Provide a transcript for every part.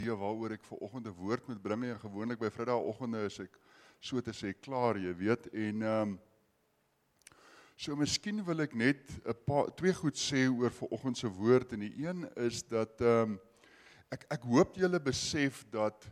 waaroor ek vanoggend 'n woord moet bring en gewoonlik by Vrydagoggende is ek so te sê klaar, jy weet, en so miskien wil ek net twee goed sê oor vanoggend se woord, en die een is dat ek hoop julle besef dat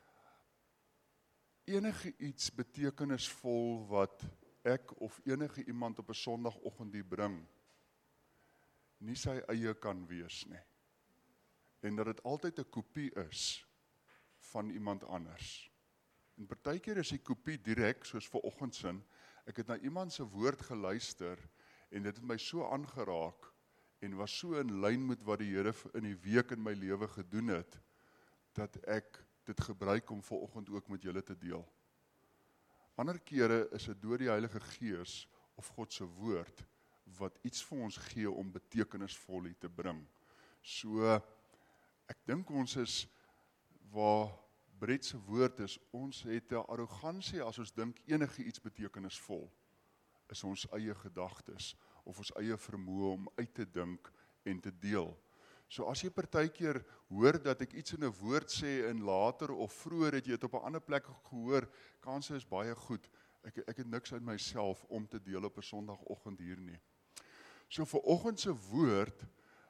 enige iets betekenisvol wat ek of enige iemand op 'n Sondagoggend hier bring, nie sy eie kan wees nie. En dat dit altyd 'n kopie is van iemand anders. En partykeer is die kopie direk, soos vanoggend sin, ek het na iemand se woord geluister, en dit het my so aangeraak, en was so in lyn met wat die Here in die week in my lewe gedoen het, dat ek dit gebruik om vanoggend ook met julle te deel. Ander kere is dit deur die Heilige Gees of God se woord, wat iets vir ons gee om betekenisvol hier te bring. So, ek dink ons is, waar Brett se woord is, ons het 'n arrogansie as ons dink enige iets betekenisvol, is ons eie gedagtes, of ons eie vermoë om uit te dink en te deel. So as jy partykeer hoor dat ek iets in 'n woord sê, en later of vroeër het jy dit op 'n ander plek gehoor, kanse is baie goed, ek het niks uit myself om te deel op 'n Sondagoggend hier nie. So vanoggend se woord,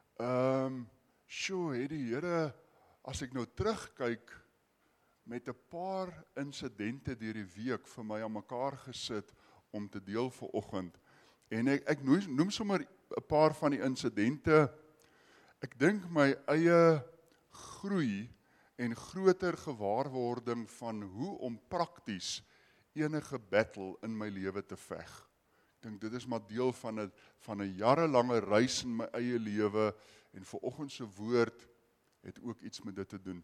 het die Here, as ek nou terugkyk, met 'n paar insidente deur die week vir my aan mekaar gesit om te deel vanoggend. En ek noem sommer 'n paar van die insidente. Ek dink my eie groei en groter gewaarwording van hoe om prakties enige battle in my lewe te veg. Ek dink dit is maar deel van 'n jarelange reis in my eie lewe, en vanoggend se woord het ook iets met dit te doen.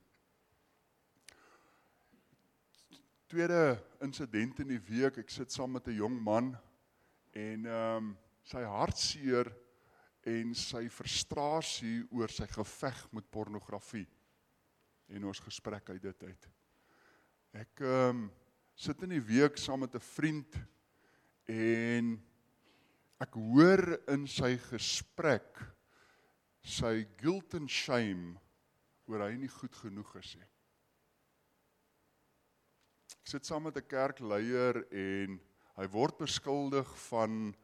Tweede insident in die week, ek sit saam met 'n jong man, en sy hartseer en sy frustrasie oor sy geveg met pornografie, en ons gesprek uit dit uit. Ek sit in die week saam met 'n vriend, en ek hoor in sy gesprek sy guilt and shame oor hy nie goed genoeg is nie. Ek sit saam met 'n kerkleier, en hy word beskuldig van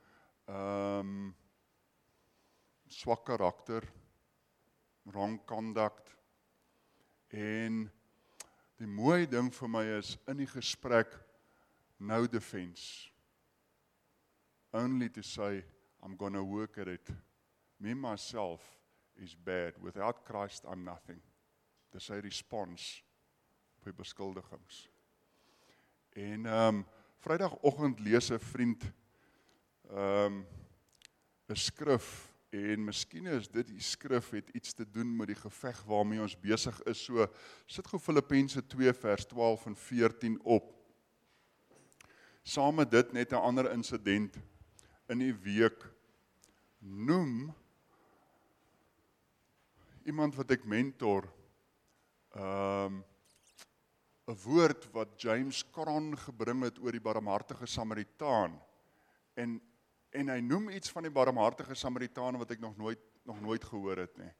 swak karakter, wrong conduct, en die mooi ding vir my is, in die gesprek, no defense. Only to say, I'm gonna work at it. Me myself is bad. Without Christ, I'm nothing. Dis sy respons op die beskuldigings. En Vrydagoggend lees 'n vriend 'n skrif, en miskien is dit die skrif het iets te doen met die geveg waarmee ons besig is. So sit gou Filippense 2 vers 12 en 14 op. Saam met dit net 'n ander insident in die week. Noem iemand wat ek mentor, 'n woord wat James Cron gebring het oor die barmhartige Samaritaan, en hy noem iets van die barmhartige Samaritaan wat ek nog nooit gehoor het nie.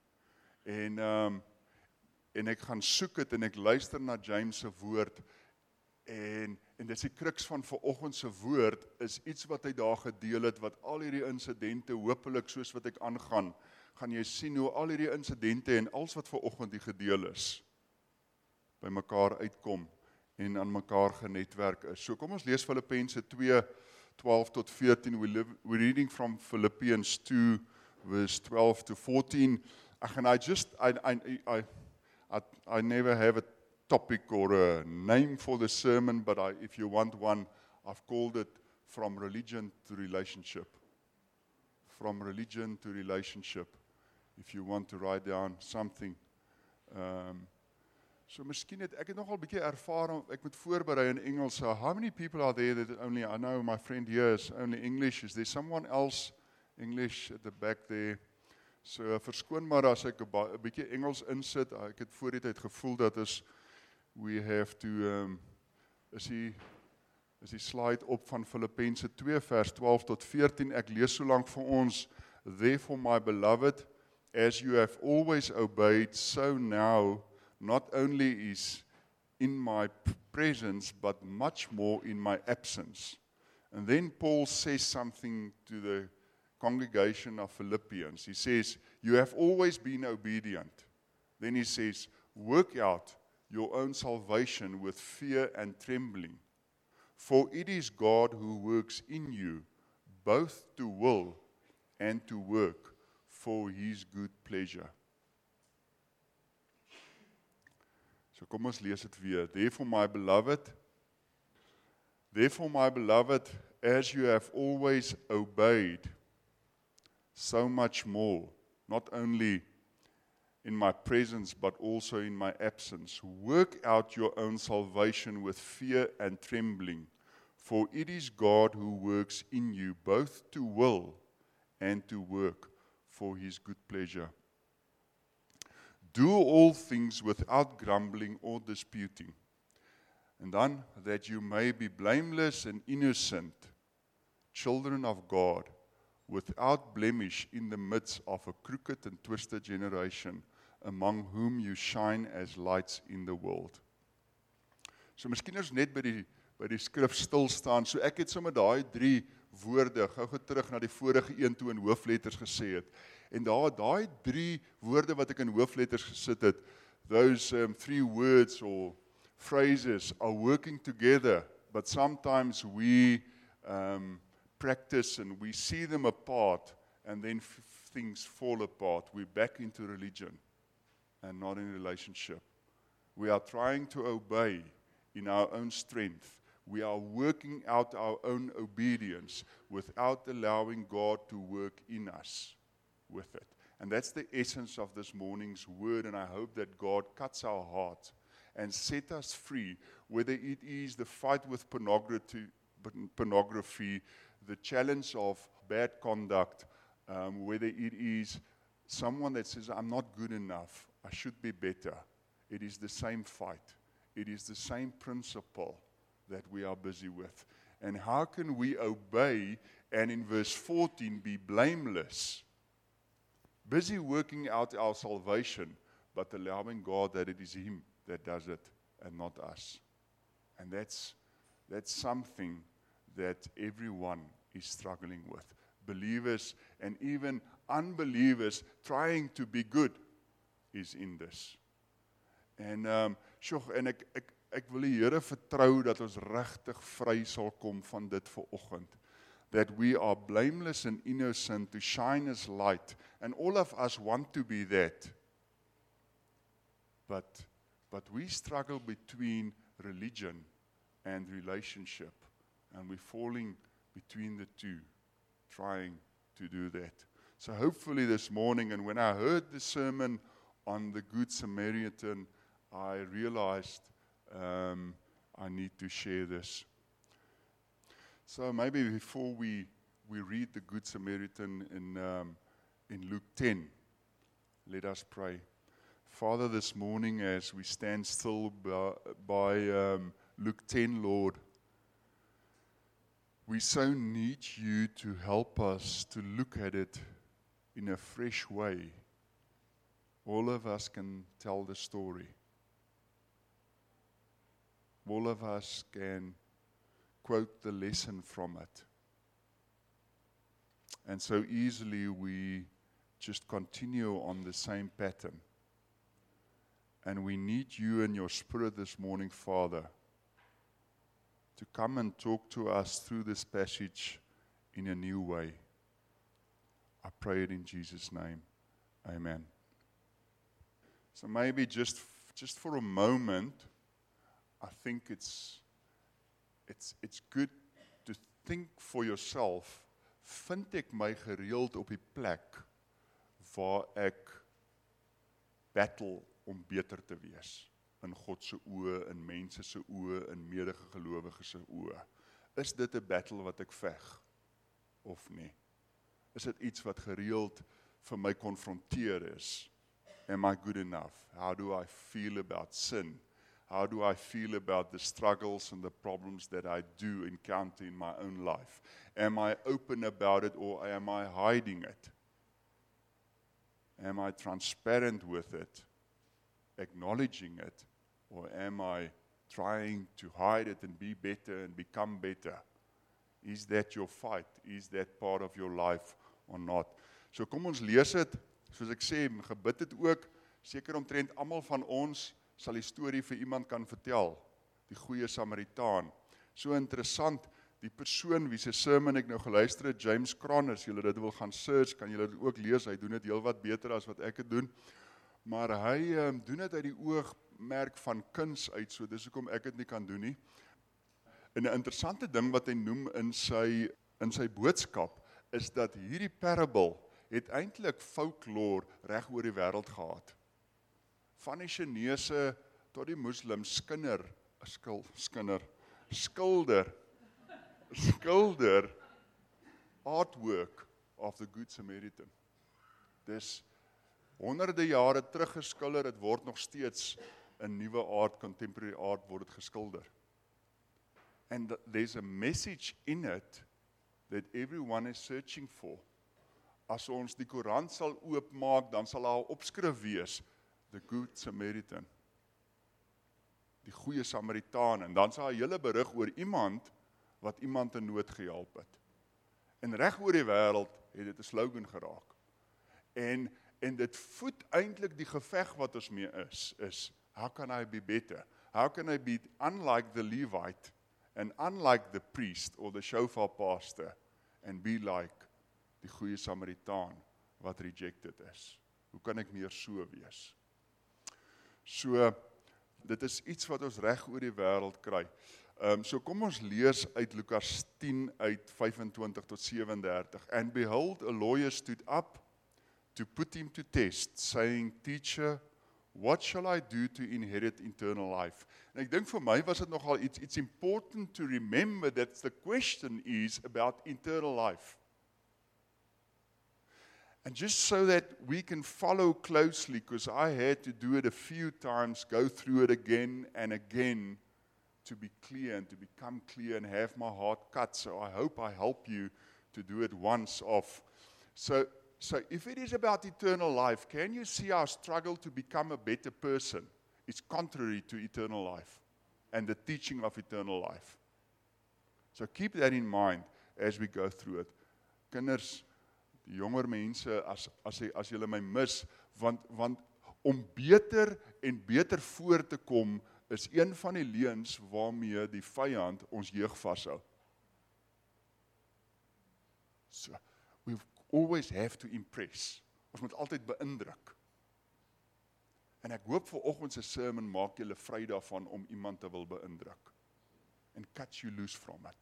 En ek gaan soek het, en ek luister na James se woord, en dis die kruks van vanoggend se woord, is iets wat hy daar gedeel het, wat al hierdie insidente, hopelik soos wat ek aangaan, gaan jy sien hoe al hierdie insidente en alles wat vanoggend hier gedeel is, by mekaar uitkom en aan mekaar genetwerk is. So kom ons lees Filippense 2, 12 tot 14. We're reading from Philippians 2, verse 12 to 14. And I never have a topic or a name for the sermon, but if you want one, I've called it From Religion to Relationship. From Religion to Relationship. If you want to write down something. So miskien ek het nogal 'n bietjie ervaring, ek moet voorberei in Engels. So how many people are there that only, I know my friend here is only English. Is there someone else English at the back there? So verskoon maar as ek 'n bietjie Engels insit. Ek het voor die tyd gevoel dat we have to, is die slide op van Filippense 2 vers 12 tot 14. Ek lees so lank vir ons. Therefore my beloved, as you have always obeyed, so now not only is in my presence, but much more in my absence. And then Paul says something to the congregation of Philippians. He says, you have always been obedient. Then he says, work out your own salvation with fear and trembling. For it is God who works in you, both to will and to work for his good pleasure. So kom ons lees dit weer. Therefore, my beloved, as you have always obeyed, so much more, not only in my presence, but also in my absence. Work out your own salvation with fear and trembling, for it is God who works in you, both to will and to work for his good pleasure. Do all things without grumbling or disputing, and then that you may be blameless and innocent, children of God, without blemish in the midst of a crooked and twisted generation, among whom you shine as lights in the world. So miskien is net by die skrif stil staan. So ek het sommer daai 3 woorde gou terug na die vorige een toe in hoofletters gesê het. En daai 3 woorde wat ek in hoofletters gesit het, those 3 words or phrases are working together, but sometimes we practice and we see them apart, and then things fall apart. We're back into religion and not in relationship. We are trying to obey in our own strength. We are working out our own obedience without allowing God to work in us with it. And that's the essence of this morning's word, and I hope that God cuts our heart and set us free, whether it is the fight with pornography, the challenge of bad conduct, whether it is someone that says, I'm not good enough, I should be better. It is the same fight. It is the same principle that we are busy with. And how can we obey and in verse 14 be blameless? Busy working out our salvation, but allowing God that it is him that does it and not us. And that's something that everyone is struggling with. Believers and even unbelievers trying to be good is in this. En ek wil die Here vertrou dat ons regtig vry sal kom van dit vanoggend. That we are blameless and innocent to shine as light, and all of us want to be that. But we struggle between religion and relationship, and we're falling between the two, trying to do that. So hopefully this morning, and when I heard the sermon on the Good Samaritan, I realized I need to share this. So maybe before we read the Good Samaritan in Luke 10, let us pray. Father, this morning as we stand still by Luke 10, Lord, we so need you to help us to look at it in a fresh way. All of us can tell the story. All of us can quote the lesson from it. And so easily we just continue on the same pattern. And we need you and your Spirit this morning, Father, to come and talk to us through this passage in a new way. I pray it in Jesus' name. Amen. So maybe just for a moment, I think it's good to think for yourself, vind ek my gereeld op die plek waar ek battle om beter te wees in God se oë, in mense se oë, in medegelowiges se oë. Is dit 'n battle wat ek veg of nie? Is dit iets wat gereeld vir my konfronteer is? Am I good enough? How do I feel about sin? How do I feel about the struggles and the problems that I do encounter in my own life? Am I open about it or am I hiding it? Am I transparent with it? acknowledging it, or am I trying to hide it and be better and become better? Is that your fight? Is that part of your life or not? So kom ons lees dit, soos ek sê, gebid het ook, seker omtrent almal van ons sal die storie vir iemand kan vertel, die goeie Samaritaan. So interessant, die persoon wie se sermon ek nou geluister het, James Cron, as julle dit wil gaan search, kan julle dit ook lees, hy doen dit heel wat beter as wat ek het doen, maar hy doen dit uit die oogmerk van kuns uit, so dis hoekom ek dit nie kan doen nie. En 'n interessante ding wat hy noem in sy boodskap, is dat hierdie parable het eintlik folklore reg oor die wêreld gehad. Van die Chinese tot die moslims, skilder artwork of the Good Samaritan. Dis honderde jare terug geskilder, dit word nog steeds in nuwe art, contemporary art word dit geskilder. And there's a message in it that everyone is searching for. As ons die Koran sal oopmaak, dan sal daar 'n opskrif wees, the Good Samaritan. Die goeie Samaritaan, en dan sal 'n hele berig oor iemand wat iemand in nood gehelp het. En reg oor die wêreld het dit 'n slogan geraak. En dit voed eintlik die geveg wat ons mee is, how can I be better? How can I be unlike the Levite and unlike the priest or the shofar pastor and be like die goeie Samaritaan wat rejected is? Hoe kan ek meer so wees? So, dit is iets wat ons reg oor die wêreld kry. So kom ons lees uit Lukas 10 uit 25 tot 37. And behold, a lawyer stood up to put him to test, saying, Teacher, what shall I do to inherit eternal life? En ek dink vir my was dit nogal it's important to remember that the question is about eternal life. And just so that we can follow closely, because I had to do it a few times, go through it again and again, to be clear and to become clear and have my heart cut. So I hope I help you to do it once off. So if it is about eternal life, can you see our struggle to become a better person? It's contrary to eternal life and the teaching of eternal life. So keep that in mind as we go through it. Kinders, die jonger mense, as julle my mis, want om beter en beter voor te kom, is een van die leuns waarmee die vyand ons jeug vashou. So, we always have to impress. Ons moet altyd beïndruk. En ek hoop vanoggend se sermon maak julle vry daarvan om iemand te wil beïndruk. And cut you loose from it.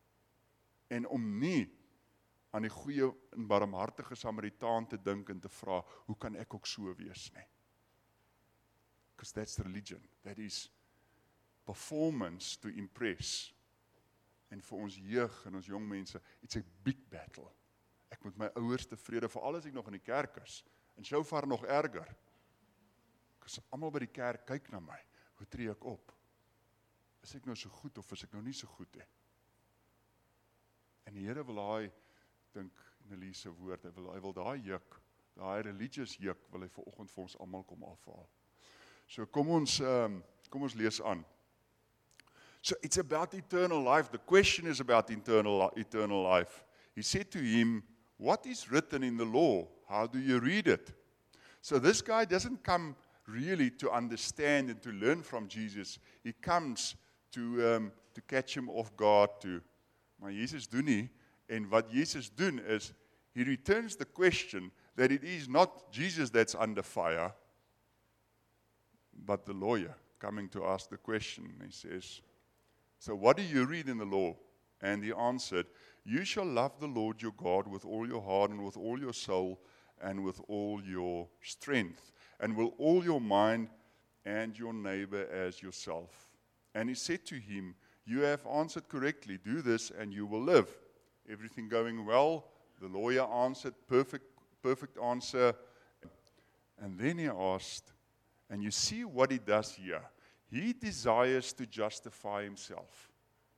En om nie aan die goeie en barmhartige Samaritaan te dink en te vra, hoe kan ek ook so wees nie? Because that's religion. That is performance to impress. En vir ons jeug en ons jong mense, it's a big battle. Ek moet my ouers tevrede, veral as ek nog in die kerk is, en so ver nog erger. Because almal by die kerk kyk na my, hoe tree ek op? Is ek nou so goed of is ek nou nie so goed nie? En die Here wil daai, dink Nelise woord, hy wil daai juk, daai religious juk, wil hy vanoggend vir ons almal kom afhaal. So kom ons lees aan. So it's about eternal life. The question is about eternal life. He said to him, what is written in the law? How do you read it? So this guy doesn't come really to understand and to learn from Jesus. He comes to catch him off guard to. Maar Jesus doen nie. En wat Jesus doen is, he returns the question that it is not Jesus that's under fire, but the lawyer coming to ask the question. He says, so what do you read in the law? And he answered, you shall love the Lord your God with all your heart and with all your soul and with all your strength and with all your mind and your neighbor as yourself. And he said to him, you have answered correctly. Do this and you will live. Everything going well? The lawyer answered, perfect answer. And then he asked, and you see what he does here. He desires to justify himself.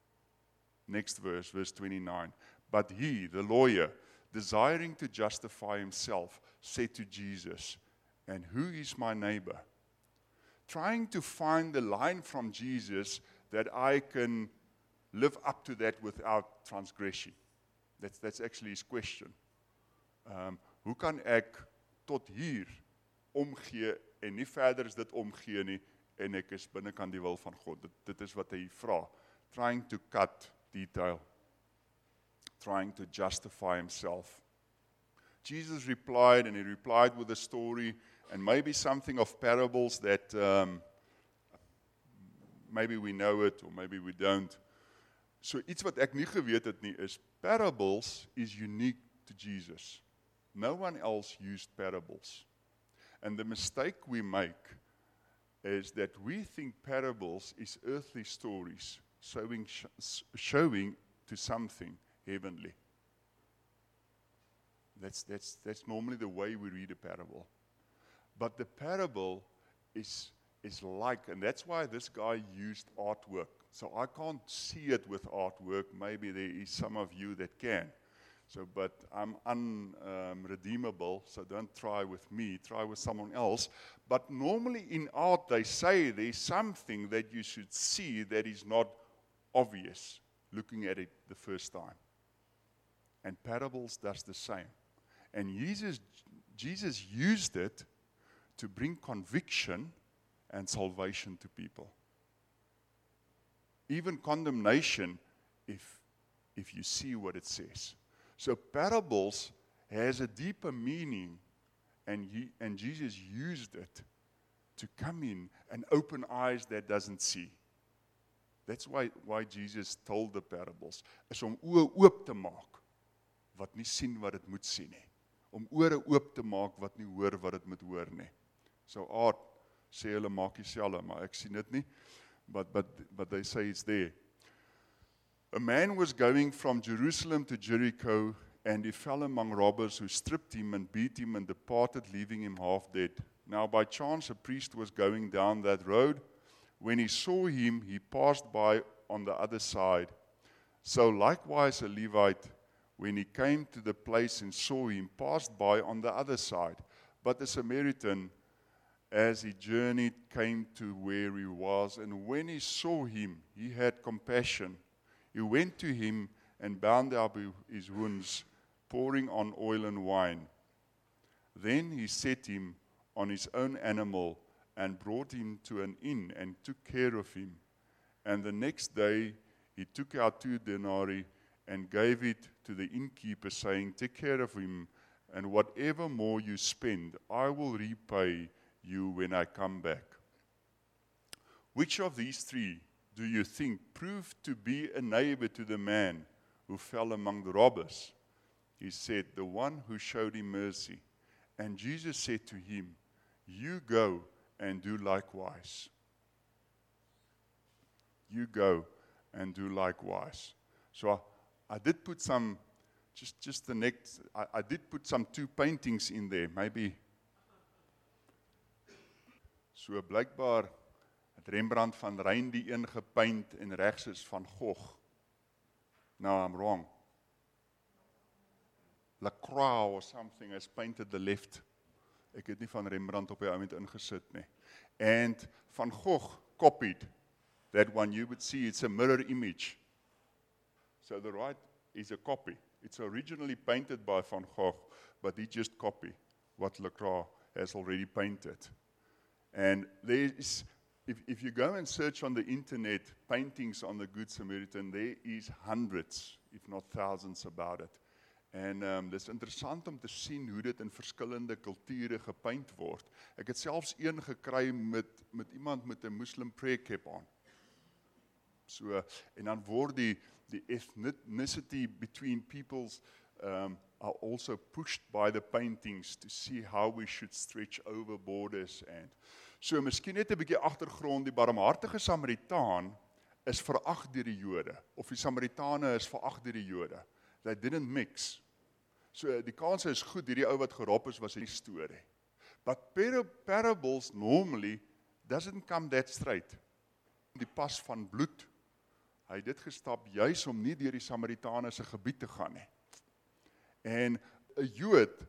Next verse, verse 29. But he, the lawyer, desiring to justify himself, said to Jesus, and who is my neighbor? trying to find the line from Jesus that I can live up to that without transgression. That's actually his question. Hoe kan ek tot hier omgee en nie verder as dit omgee nie en ek is binnekant die wil van God. Dit is wat hy vra. Trying to cut detail. Trying to justify himself. Jesus replied, and he replied with a story, and maybe something of parables that maybe we know it, or maybe we don't. So iets wat ek nie geweet het nie, is parables is unique to Jesus. No one else used parables. And the mistake we make is that we think parables is earthly stories showing to something heavenly. That's normally the way we read a parable. But the parable is like, and that's why this guy used artwork. So I can't see it with artwork. Maybe there is some of you that can. So, but I'm unredeemable, so don't try with me, try with someone else. But normally in art, they say there's something that you should see that is not obvious looking at it the first time. And parables does the same. And Jesus used it to bring conviction and salvation to people. Even condemnation if you see what it says. So parables has a deeper meaning, and Jesus used it to come in and open eyes that doesn't see. That's why Jesus told the parables, is om oë oop te maak wat nie sien wat dit moet sien nie. Om ore oop te maak wat nie hoor wat dit moet hoor nie. So art sê hulle maak dieselfde, maar ek sien dit nie. But they say it's there. A man was going from Jerusalem to Jericho, and he fell among robbers who stripped him and beat him and departed, leaving him half dead. Now by chance a priest was going down that road. When he saw him, he passed by on the other side. So likewise a Levite, when he came to the place and saw him, passed by on the other side. But the Samaritan, as he journeyed, came to where he was, and when he saw him, he had compassion. He went to him and bound up his wounds, pouring on oil and wine. Then he set him on his own animal and brought him to an inn and took care of him. And the next day he took out 2 denarii and gave it to the innkeeper, saying, "Take care of him, and whatever more you spend, I will repay you when I come back." Which of these 3 do you think proved to be a neighbor to the man who fell among the robbers? He said, "The one who showed him mercy." And Jesus said to him, "You go and do likewise." You go and do likewise. So I did put some, just the next, I did put some 2 paintings in there, maybe. So blykbaar het Rembrandt van Rijn die een gepaint en regs is van Gogh. No, I'm wrong. Lacroix or something has painted the left. Ek het nie van Rembrandt op die oomblik ingesit nie. And Van Gogh copied that one. You would see it's a mirror image. So the right is a copy. It's originally painted by Van Gogh, but he just copied what Lacroix has already painted. And there is, if you go and search on the internet paintings on the Good Samaritan, there is hundreds, if not thousands about it. En dis interessant om te sien hoe dit in verskillende kulture gepaint word. Ek het selfs een gekry met iemand met 'n Muslim prayer cap aan. So, en dan word die ethnicity between peoples are also pushed by the paintings to see how we should stretch over borders. And so, miskien net 'n bietjie agtergrond, die barmhartige Samaritaan is verag deur die Jode, of die Samaritane is verag deur die Jode. They didn't mix. So die kans is goed, hierdie ou wat gerop is, was 'n storie. But parables normally doesn't come that straight. Die pas van bloed. Hy het dit gestap juis om nie deur die Samaritane se gebied te gaan nie. En 'n Jood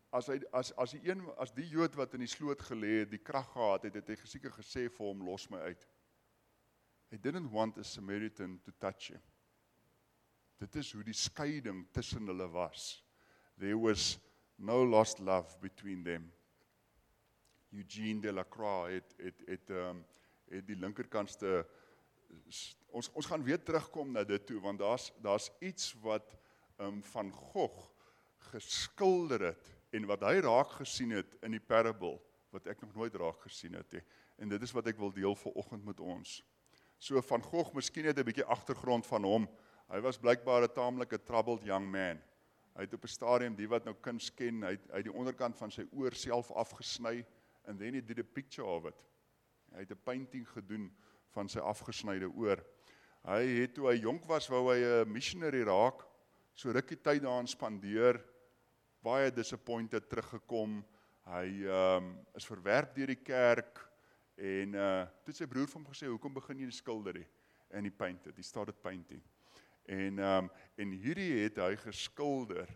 as die Jood wat in die sloot gelê het, die krag gehad het, het hy seker gesê vir hom, los my uit. He didn't want a Samaritan to touch him. Dit is hoe die skeiding tussen hulle was. There was no lost love between them. Eugene Delacroix het die linkerkantste, ons gaan weer terugkom na dit toe, want daar's iets wat Van Gogh geskilder het, en wat hy raak gesien het in die parable, wat ek nog nooit raak gesien het, en dit is wat ek wil deel vanoggend met ons. So Van Gogh, miskien het 'n bietjie agtergrond van hom, hy was blykbaar 'n taamlike troubled young man. Hy het op 'n stadium, die wat nou kuns ken, hy het die onderkant van sy oor self afgesny, and then he did a picture of it. Hy het 'n painting gedoen van sy afgesnyde oor. Hy het, toe hy jonk was, wou hy 'n missionary raak, so rukkie tyd daarin spandeer, baie disappointed teruggekom, hy is verwerp deur die kerk, en toe het sy broer vir hom gesê, hoekom begin jy die skildery? En he painted, he started painting. En hierdie het hy geskilder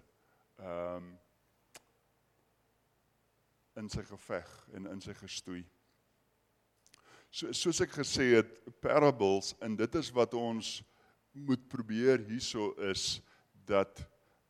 in sy geveg en in sy gestoei. Soos ek gesê het, parables, en dit is wat ons moet probeer hierso is, dat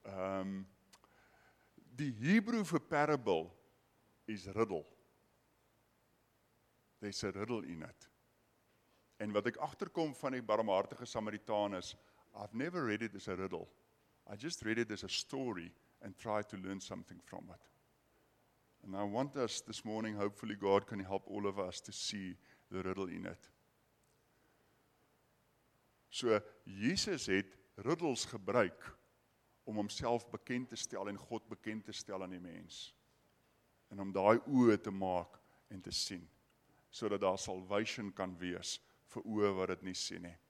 die Hebrew vir parable is riddle. There's a riddle in it. En wat ek agterkom van die barmhartige Samaritaan is, I've never read it as a riddle. I just read it as a story and tried to learn something from it. And I want us this morning, hopefully God can help all of us to see the riddle in it. So, Jesus het riddles gebruik om homself bekend te stel en God bekend te stel aan die mens. En om daai oë te maak en te sien, sodat daar salvation kan wees vir oë wat dit nie sien nie.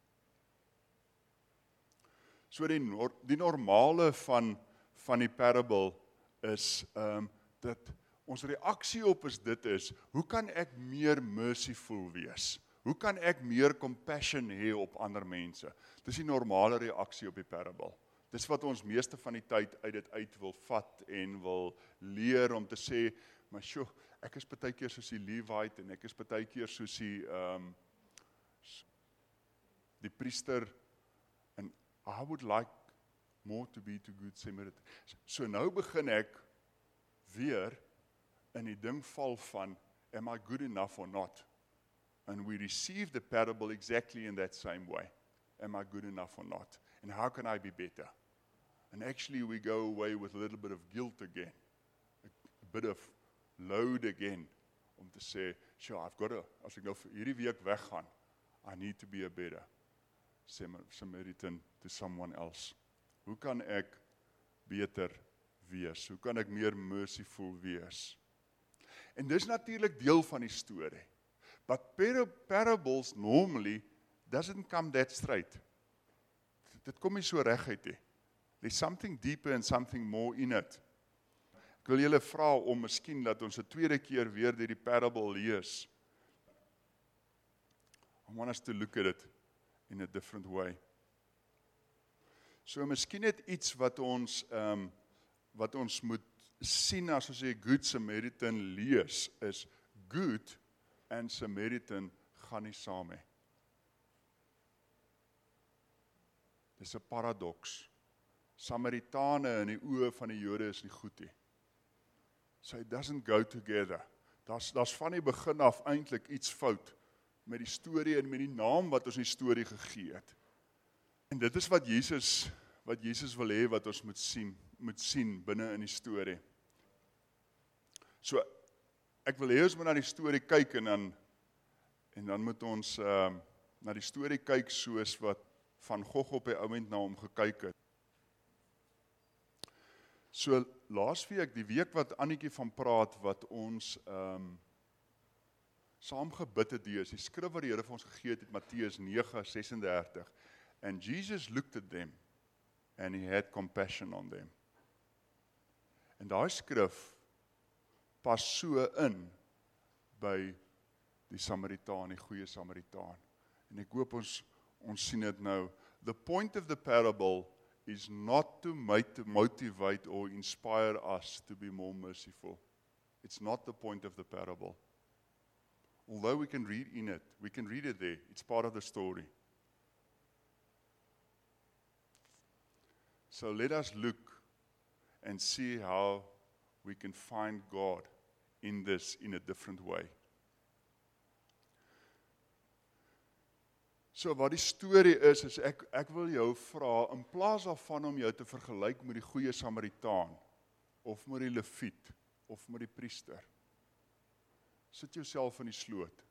So die normale van die parable is dat ons reaksie op dit is, hoe kan ek meer merciful wees? Hoe kan ek meer compassion hê op ander mense? Dis die normale reaksie op die parable. Dis wat ons meeste van die tyd uit dit uit wil vat en wil leer om te sê, maar sjoe, ek is partykeer soos die Levite en ek is partykeer soos die priester, and I would like more to be to good Samaritan. So nou begin ek weer in die ding val van, am I good enough or not? And we receive the parable exactly in that same way. Am I good enough or not? And how can I be better? And actually we go away with a little bit of guilt again, a bit of load again, om te sê, sure, I've got to, as ek nou vir hierdie week weggaan, I need to be a better Samaritan to someone else. Hoe kan ek beter wees? Hoe kan ek meer merciful wees? En dis natuurlik deel van die storie. But parables normally doesn't come that straight. Dit kom nie so reguit nie. There's something deeper and something more in it. Ek wil julle vra om miskien dat ons 'n tweede keer weer die parable lees. I want us to look at it in a different way. So miskien het iets wat ons moet sien as ons sê Good Samaritan lees, is good en Samaritan gaan nie saam nie. Dis 'n paradoks. Samaritane in die oë van die Jode is nie goed nie. So it doesn't go together. Daar's van die begin af eintlik iets fout met die storie en met die naam wat ons die storie gegee het. En dit is wat Jesus wil hê wat ons moet sien binne in die storie. So ek wil hê ons moet na die storie kyk en dan moet ons na die storie kyk soos wat Van Gogh op die oomblik na hom gekyk het. So laasweek, die week wat Annetjie van praat, wat ons saam gebid het, die skrif wat die Here vir ons gegee het, Matteus 9:36. And Jesus looked at them and he had compassion on them. En daai skrif pas so in by die Samaritaan, die goeie Samaritaan. En ek hoop ons sien dit nou. The point of the parable is not to motivate or inspire us to be more merciful. It's not the point of the parable. Although we can read it there. It's part of the story. So let us look and see how we can find God in this in a different way. So wat die storie is ek wil jou vra, in plaas daarvan om jou te vergelyk met die goeie Samaritaan, of met die leviet, of met die priester, sit jouself in die sloot.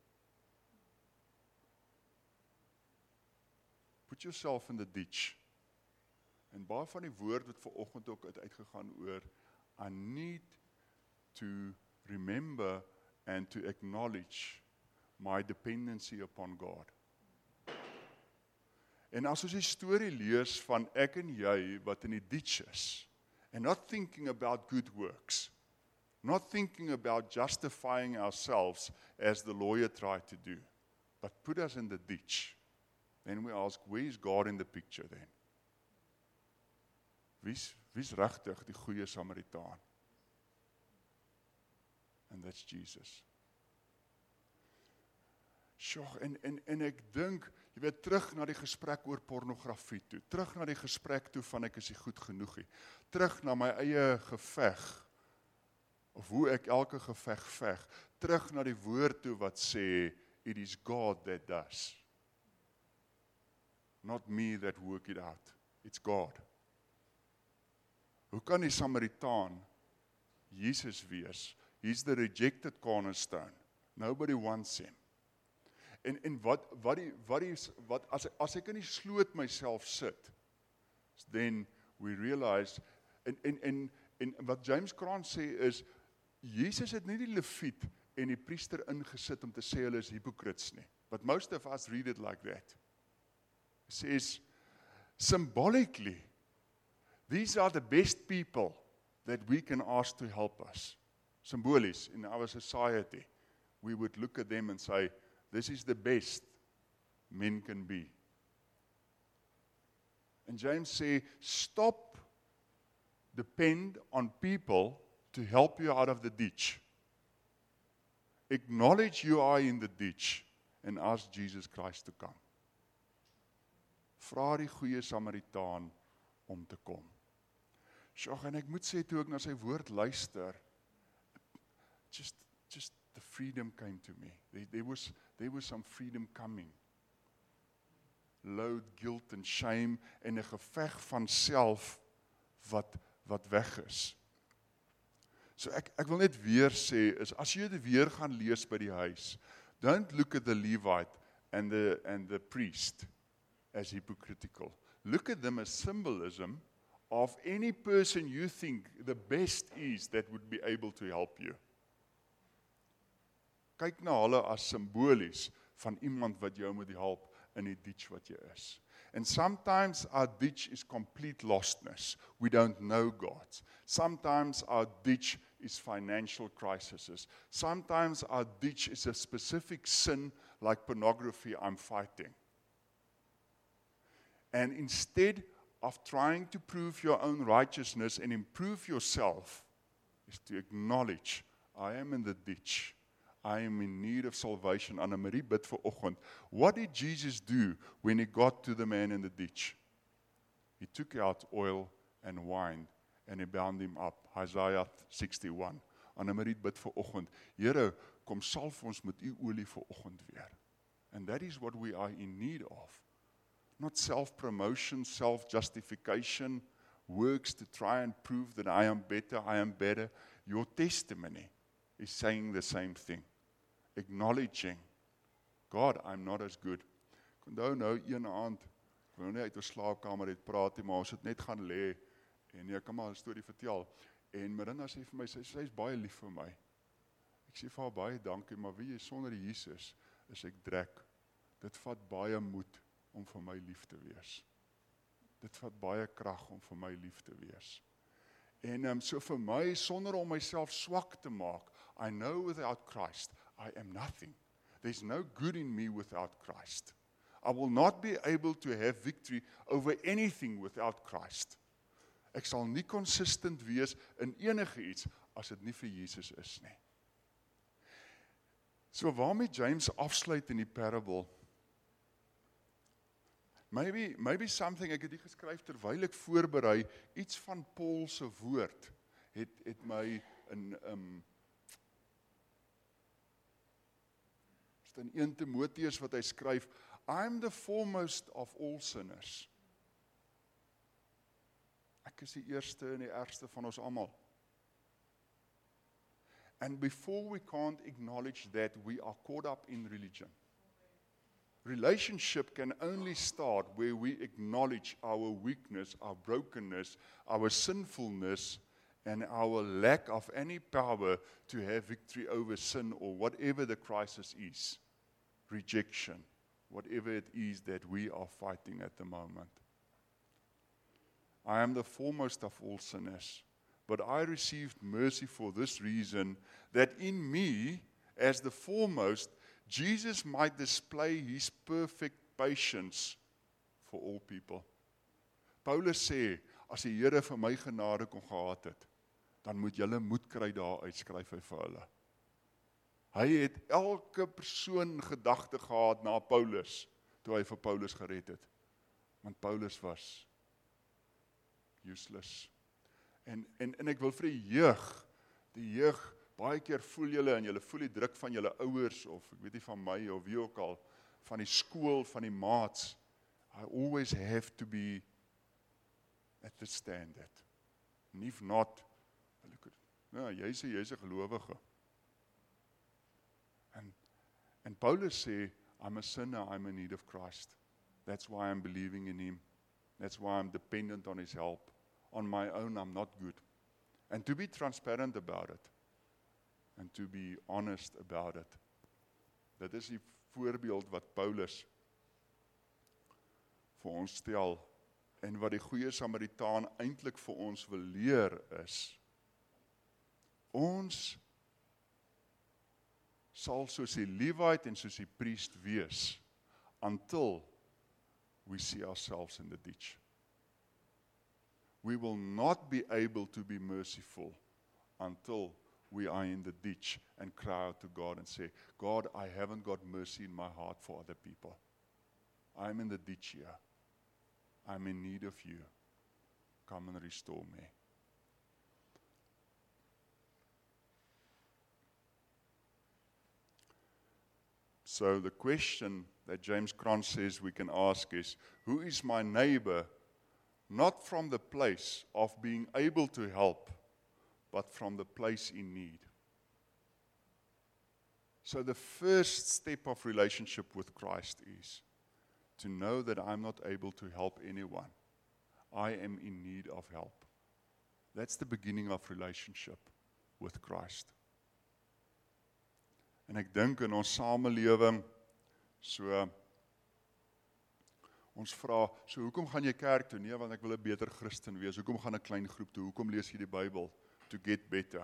Put yourself in the ditch. En baie van die woord wat vanoggend ook uitgegaan oor, I need to remember and to acknowledge my dependency upon God. En as ons die storie lees van ek en jy wat in die ditch is, and not thinking about good works, not thinking about justifying ourselves as the lawyer tried to do, but put us in the ditch, then we ask, where is God in the picture then? Wie's regtig die goeie Samaritaan? And that's Jesus. Sjoe, en ek dink, jy weet, terug na die gesprek oor pornografie toe, terug na die gesprek toe van ek is nie goed genoeg nie, terug na my eie geveg, of hoe ek elke geveg veg, terug na die woord toe wat sê, it is God that does. Not me that work it out, it's God. Hoe kan die Samaritaan Jesus wees? He's the rejected cornerstone. Nobody wants him. En as ek in die sloot myself sit, then we realize, en wat James Krantz sê is, Jesus het nie die leviet en die priester ingesit om te sê hulle is hypocrites nie. But most of us read it like that. It says, symbolically, these are the best people that we can ask to help us. Symbolisch, in our society, we would look at them and say, this is the best men can be. And James say, stop, depend on people to help you out of the ditch. Acknowledge you are in the ditch and ask Jesus Christ to come. Vra die goeie Samaritaan om te kom. Sjoe, en ek moet sê, toe ek na sy woord luister, just the freedom came to me. There was some freedom coming. Load, guilt and shame en 'n geveg van self wat weg is. So ek wil net weer sê, is as jy dit weer gaan lees by die huis, don't look at the Levite and the priest as hypocritical. Look at them as symbolism of any person you think the best is that would be able to help you. Kyk na hulle as simbolies van iemand wat jou moet help in die ditch wat jy is. And sometimes our ditch is complete lostness. We don't know God. Sometimes our ditch is financial crises. Sometimes our ditch is a specific sin like pornography I'm fighting. And instead of trying to prove your own righteousness and improve yourself, is to acknowledge, I am in the ditch. I am in need of salvation. Anna-Marie bid vanoggend. What did Jesus do when he got to the man in the ditch? He took out oil and wine and he bound him up. Isaiah 61. Anna-Marie bid vanoggend. Here, kom salf ons met u olie vanoggend weer. And that is what we are in need of. Not self-promotion, self-justification, works to try and prove that I am better. Your testimony is saying the same thing. Acknowledging, God, I'm not as good. Ek onthou nou een aand, ek wil nie uit die slaapkamer het praat nie, maar ons het net gaan lê, en ek kan maar 'n storie vertel, en Marina sê vir my, sy is baie lief vir my. Ek sê vir haar baie dankie, maar wie jy, sonder Jesus is ek drek. Dit vat baie moed om vir my lief te wees. Dit vat baie krag om vir my lief te wees. En so vir my, sonder om myself swak te maak, I know without Christ, I am nothing. There's no good in me without Christ. I will not be able to have victory over anything without Christ. Ek sal nie consistent wees in enige iets as dit nie vir Jesus is nie. So waarmee James afsluit in die parable, maybe something, ek het dit geskryf terwyl ek voorberei, iets van Paul se woord, het my in 1 Timoteus wat hy skryf, I am the foremost of all sinners. Ek is die eerste en die ergste van ons almal. And before we can't acknowledge that, we are caught up in religion. Relationship can only start where we acknowledge our weakness, our brokenness, our sinfulness, and our lack of any power to have victory over sin or whatever the crisis is. Rejection, whatever it is that we are fighting at the moment. I am the foremost of all sinners, but I received mercy for this reason, that in me, as the foremost, Jesus might display his perfect patience for all people. Paulus sê, as die Here vir my genade kon gehad het, dan moet julle moed kry daar uitskryf hy vir hulle. Hy het elke persoon gedagte gehad na Paulus, toe hy vir Paulus gered het. Want Paulus was useless. En ek wil vir die jeug, baie keer voel julle, en julle voel die druk van julle ouers, of ek weet nie van my, of wie ook al, van die skool, van die maats, I always have to be at the standard. And if not, jy's 'n gelowige. En Paulus sê, I'm a sinner, I'm in need of Christ. That's why I'm believing in him. That's why I'm dependent on his help. On my own, I'm not good. And to be transparent about it. And to be honest about it. Dit is die voorbeeld wat Paulus vir ons stel. En wat die goeie Samaritaan eintlik vir ons wil leer is, ons sal soos die Levite en soos die priest wees, until we see ourselves in the ditch. We will not be able to be merciful until we are in the ditch and cry out to God and say, God, I haven't got mercy in my heart for other people. I'm in the ditch here. I'm in need of you. Come and restore me. So the question that James Krantz says we can ask is, who is my neighbor? Not from the place of being able to help, but from the place in need. So the first step of relationship with Christ is to know that I'm not able to help anyone. I am in need of help. That's the beginning of relationship with Christ. En ek dink in ons samelewing, ons vra, hoekom gaan jy kerk toe? Nee, want ek wil 'n beter Christen wees. Hoekom gaan 'n klein groep toe? Hoekom lees jy die Bybel? To get better.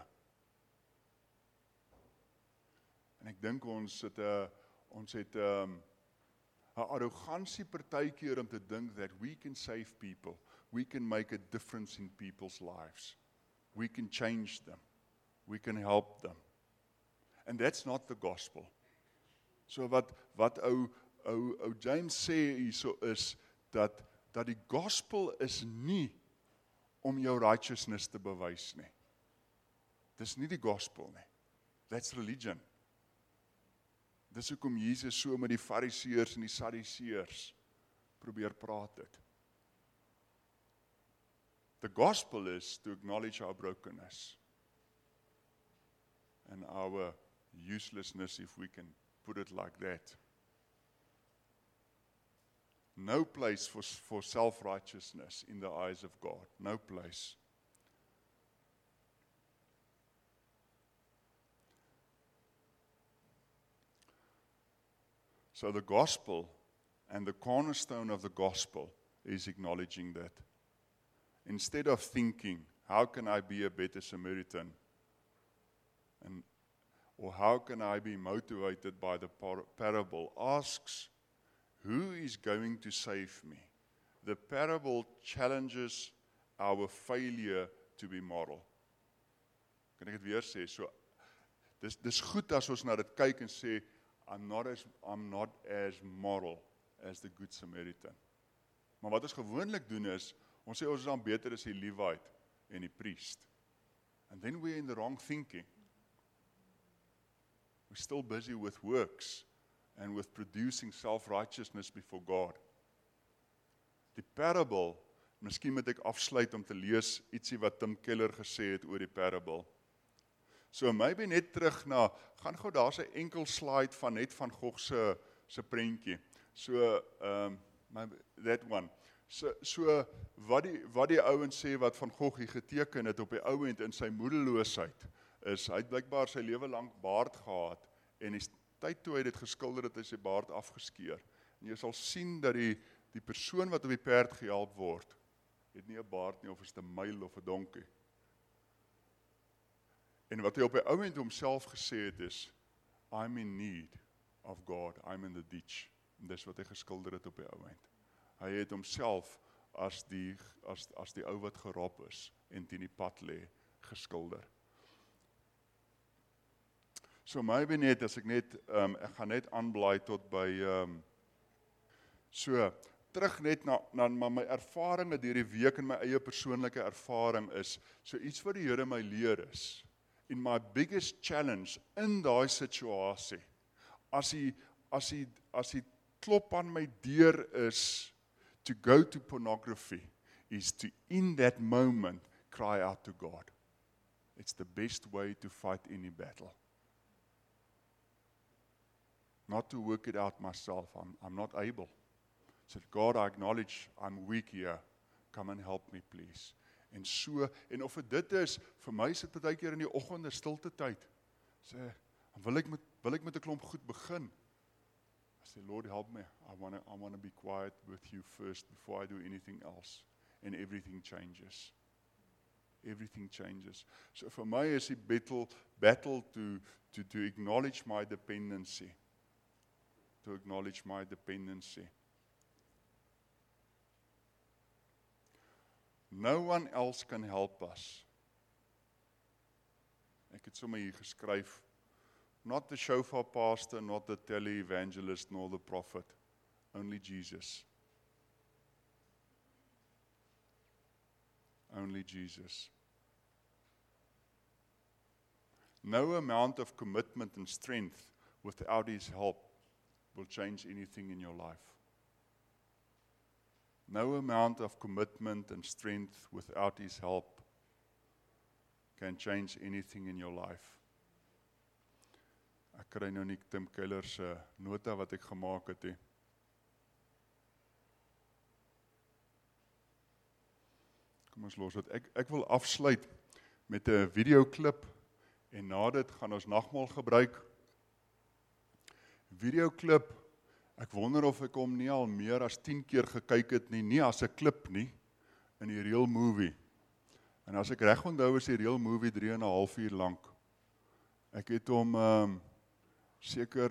En ek dink ons het 'n arrogansie partykeer om te dink that we can save people. We can make a difference in people's lives. We can change them. We can help them. And that's not the gospel. So wat ou James sê hierso is dat die gospel is nie om jou righteousness te bewys nie. Dis nie die gospel nie. That's religion. Dis hoekom Jesus so met die Fariseërs en die Sadduseërs probeer praat het. The gospel is to acknowledge our brokenness and our uselessness, if we can put it like that. No place for self-righteousness in the eyes of God. No place. So the gospel and the cornerstone of the gospel is acknowledging that. Instead of thinking, how can I be a better Samaritan? Or how can I be motivated by the parable? Asks, Who is going to save me? The parable challenges our failure to be moral. Kan ek dit weer sê? So, dis goed as ons na dit kyk en sê, I'm not as moral as the Good Samaritan. Maar wat ons gewoonlik doen is, ons sê ons is dan beter as die Levite en die priest. And then we're in the wrong thinking. We're still busy with works and with producing self-righteousness before God. Die parable, miskien moet ek afsluit om te lees ietsie wat Tim Keller gesê het oor die parable. So maybe net terug na, gaan gou daar's 'n enkel slide van net van Gogh se prentjie. So that one. So wat die ouens sê wat van Gogh hier geteken het op die ouend in sy moedeloosheid is, hy het blykbaar sy lewe lank baard gehad en die tyd toe hy dit geskilder het, hy sy baard afgeskeer. En jy sal sien dat die persoon wat op die perd gehelp word, het nie 'n baard nie, of is dit 'n myl of 'n donkie. En wat hy op die ouend homself gesê het is, I'm in need of God, I'm in the ditch. En dis wat hy geskilder het op die ouend. Hy het homself as die ou wat gerop is en teen die pad lê geskilder. So maybe net, as ek net, ek gaan net aanblaai tot by, so, terug net na my ervarings deur die week en my eie persoonlike ervaring is, so iets wat die Here my leer is, in my biggest challenge in daai situasie, as hy klop aan my deur is, to go to pornography, is to in that moment cry out to God. It's the best way to fight any battle. Not to work it out myself, I'm not able. So God, I acknowledge I'm weak here, come and help me please. En so, en of dit is, vir my is dit baie keer in die oggende stilte tyd, sê, wil ek met 'n klomp goed begin. I say, Lord, help me. I want to be quiet with you first before I do anything else. And everything changes. Everything changes. So for my is die battle to acknowledge my dependency. To acknowledge my dependency. No one else can help us. Ek het sommer hier geskryf, not the shofar pastor, not the tele-evangelist, nor the prophet, only Jesus. Only Jesus. No amount of commitment and strength without His help will change anything in your life. No amount of commitment and strength without His help can change anything in your life. Ek kry nou nie Tim Keller se nota wat ek gemaak het. Kom ons los dit. Ek wil afsluit met 'n videoklip en na dit gaan ons nagmaal gebruik. Videoklip, ek wonder of ek hom nie al meer as 10 keer gekyk het nie as 'n klip nie, in die real movie. En as ek reg onthou is die real movie 3,5 uur lank. Ek het hom seker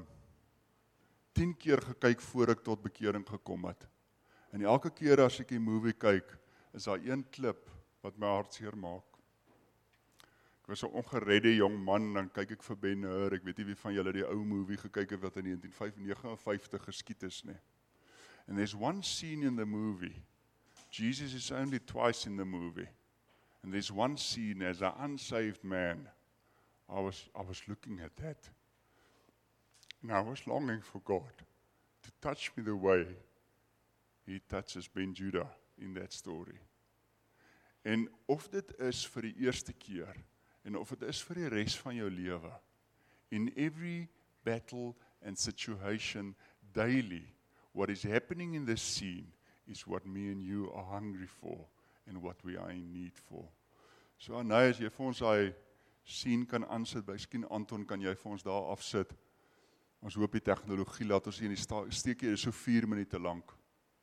10 keer gekyk voor ek tot bekering gekom het. En elke keer as ek die movie kyk, is daar een klip wat my hartseer maak. Ek was 'n ongeredde jong man, dan kyk ek vir Ben-Hur, ek weet nie wie van julle die ou movie gekyk het wat in 1959 geskied is nie. And there's one scene in the movie, Jesus is only twice in the movie, and there's one scene as an unsaved man, I was looking at that, and I was longing for God to touch me the way He touches Ben Judah in that story. En of dit is vir die eerste keer, en of dit is vir die res van jou lewe, in every battle and situation daily, what is happening in this scene is what me and you are hungry for, and what we are in need for. So Anay, as jy vir ons daai scene kan aansit, miskien Anton, kan jy vir ons daar afsit. Ons hoop die tegnologie laat ons hier in die steekie is so 4 minute lank.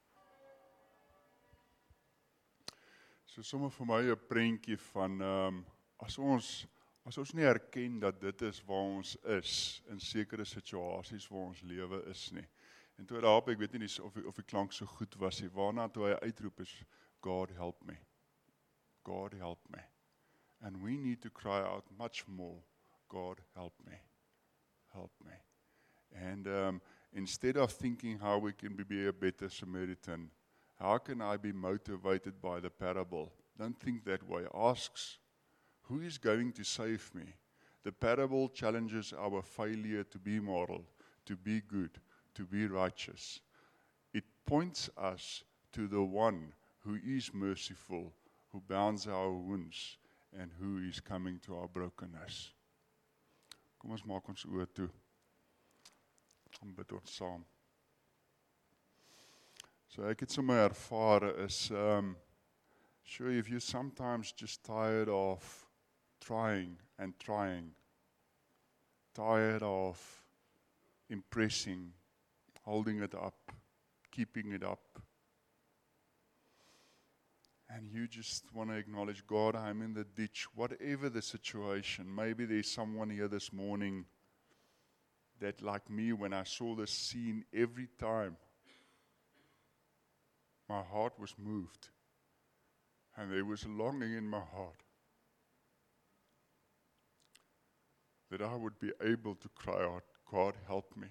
So sommer vir my 'n prentjie van as ons nie erken dat dit is waar ons is in sekere situasies waar ons lewe is nie, En toe daarop, ek weet nie of die klank so goed was nie, waarna toe hy uitroep is, God help me. God help me. And we need to cry out much more, God help me. Help me. And instead of thinking how we can be a better Samaritan, how can I be motivated by the parable? Don't think that way. Asks, who is going to save me? The parable challenges our failure to be moral, to be good, to be righteous. It points us to the one who is merciful, who bounds our wounds, and who is coming to our brokenness. Kom ons maak ons oë toe. Kom bid ons saam. So ek het sommer ervare is, sure, if you're sometimes just tired of trying and trying, tired of impressing, holding it up, keeping it up, and you just want to acknowledge, God, I'm in the ditch, whatever the situation. Maybe there's someone here this morning that, like me, when I saw this scene, every time, my heart was moved. And there was a longing in my heart that I would be able to cry out, God, help me.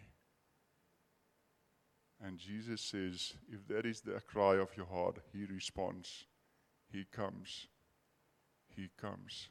And Jesus says, if that is the cry of your heart, He responds. He comes. He comes.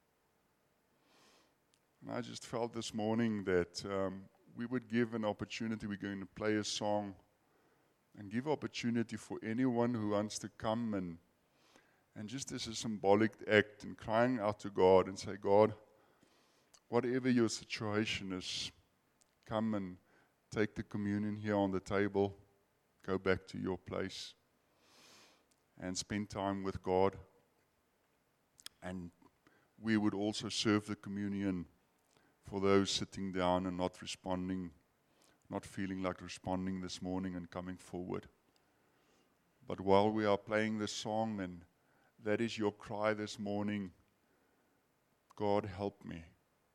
And I just felt this morning that we would give an opportunity. We're going to play a song and give opportunity for anyone who wants to come and just as a symbolic act and crying out to God and say, God, whatever your situation is, come and take the communion here on the table, go back to your place and spend time with God. And we would also serve the communion for those sitting down and not responding, not feeling like responding this morning and coming forward. But while we are playing this song, and that is your cry this morning, God help me.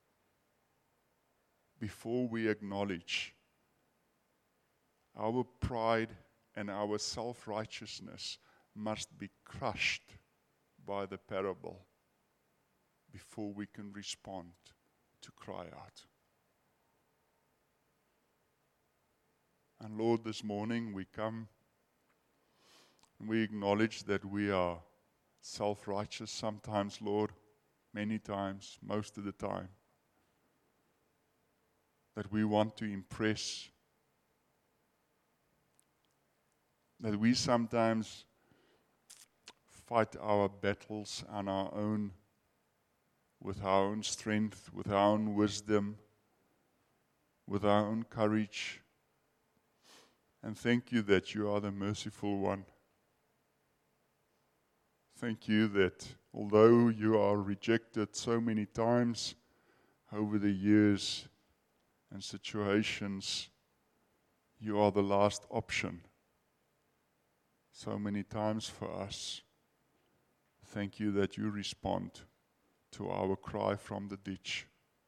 Before we acknowledge our pride and our self-righteousness must be crushed by the parable before we can respond to cry out. And Lord, this morning we come and we acknowledge that we are self-righteous sometimes, Lord, many times, most of the time, that we want to impress, that we sometimes fight our battles on our own, with our own strength, with our own wisdom, with our own courage. And thank you that you are the merciful one. Thank you that although you are rejected so many times over the years and situations, you are the last option so many times for us. Thank you that you respond to our cry from the ditch.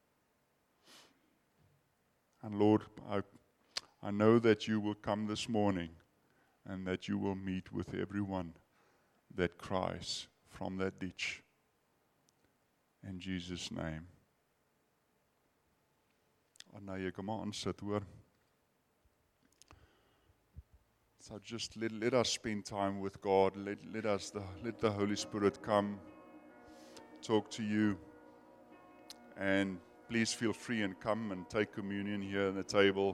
And Lord, I know that you will come this morning and that you will meet with everyone that cries from that ditch. In Jesus' name. Anaya, kom aan sit hoor. So just let us spend time with God. Let the Holy Spirit come, talk to you, and please feel free and come and take communion here on the table.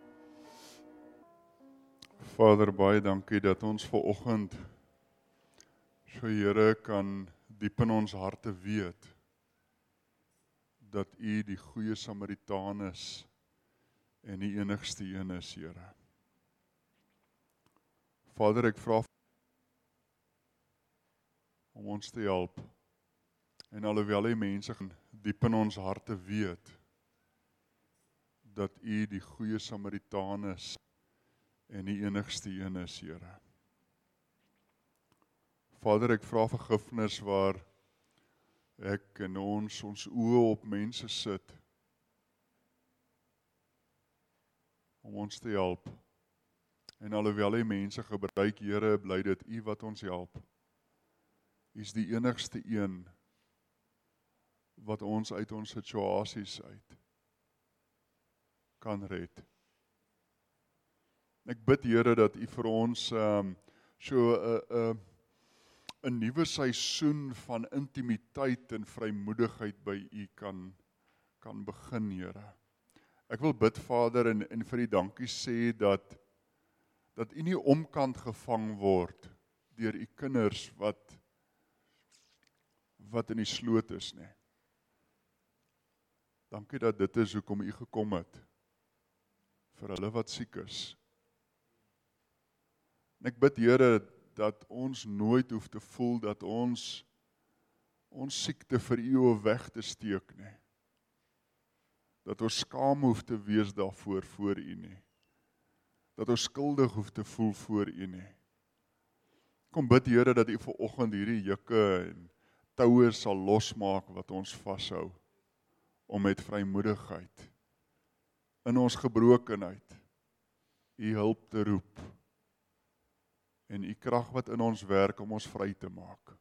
Vader, baie dankie dat ons vanoggend so Here kan diep in ons harte weet dat U die goeie Samaritaan is en die enigste een is, Here. Vader, ek vra om ons te help. En alhoewel die mense diep in ons harte weet dat U die goeie Samaritaan is en die enigste een is, Here. Vader, ek vra vergifnis waar ek en ons oë op mense sit om ons te help En alhoewel hy mense gebruik, Here, bly dit U wat ons help. U is die enigste een wat ons uit ons situasies uit kan red. Ek bid, Here, dat U vir ons so 'n nuwe seisoen van intimiteit en vrymoedigheid by U kan begin, Here. Ek wil bid, Vader, en vir U dankie sê dat U nie omkant gevang word deur U kinders wat in die sloot is nie. Dankie dat dit is hoekom U gekom het vir hulle wat siek is. En ek bid, Here, dat ons nooit hoef te voel dat ons siekte vir U weg te steek nie. Dat ons skaam hoef te wees daarvoor voor U nie. Dat ons skuldig hoef te voel voor U nie. Kom bid, Here, dat U vanoggend hierdie jukke en toue sal losmaak wat ons vashou, om met vrymoedigheid in ons gebrokenheid U hulp te roep en U krag wat in ons werk om ons vry te maak.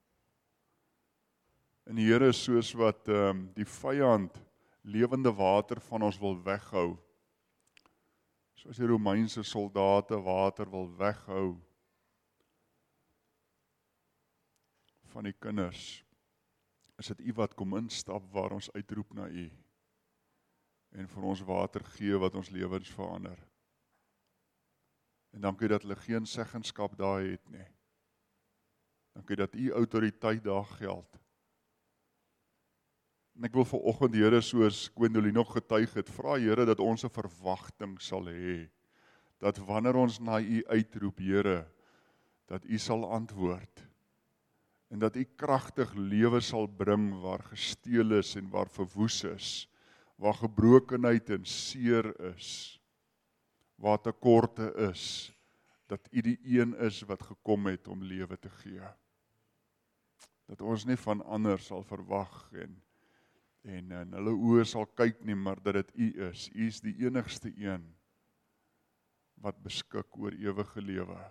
En Here, soos wat die vyand lewende water van ons wil weghou, soos die Romeinse soldate water wil weghou van die kinders, is dit U wat kom instap waar ons uitroep na U en vir ons water gee wat ons lewens verander. En dankie dat hulle geen seggenskap daar het nie. Dankie dat U autoriteit daar geld. En ek wil vanoggend, Here, soos Gwendolyn nog getuig het, vra, Here, dat ons 'n verwagting sal hê, dat wanneer ons na U uitroep, Here, dat U sal antwoord, en dat U kragtig lewe sal bring waar gesteel is en waar verwoes is, waar gebrokenheid en seer is, waar tekorte is, dat U die een is wat gekom het om lewe te gee. Dat ons nie van ander sal verwag en hulle oë sal kyk nie, maar dat dit U is. U is die enigste een wat beskik oor ewige lewe.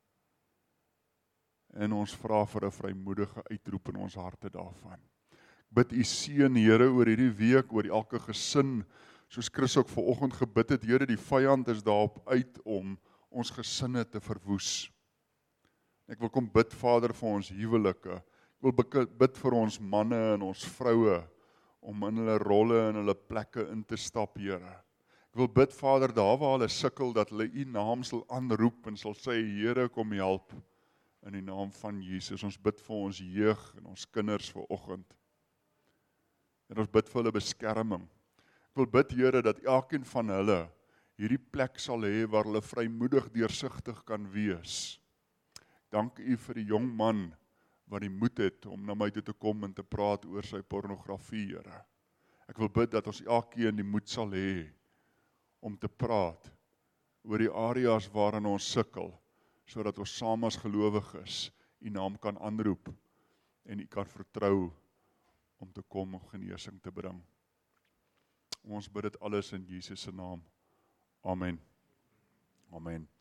En ons vra vir 'n vrymoedige uitroep in ons harte daarvan. Ek bid U seën, Here, oor hierdie week, oor elke gesin, soos Chris ook vanoggend gebid het, Here, die vyand is daarop uit om ons gesinne te verwoes. Ek wil kom bid, Vader, vir ons huwelike. Ek wil bid vir ons manne en ons vroue, om in hulle rolle en hulle plekke in te stap, Here. Ek wil bid, Vader, daar waar hulle sukkel, dat hulle U naam sal aanroep en sal sê, Here, kom help, in die naam van Jesus. Ons bid vir ons jeug en ons kinders vanoggend. En ons bid vir hulle beskerming. Ek wil bid, Here, dat elkeen van hulle hierdie plek sal hê waar hulle vrymoedig deursigtig kan wees. Dank U vir die jong man wat die moed het om na my toe te kom en te praat oor sy pornografie, Here. Ek wil bid dat ons elkeen die moed sal hê om te praat oor die areas waarin ons sukkel, sodat ons saam as gelowiges U naam kan aanroep en U kan vertrou om te kom om genesing te bring. Ons bid dit alles in Jesus se naam. Amen. Amen.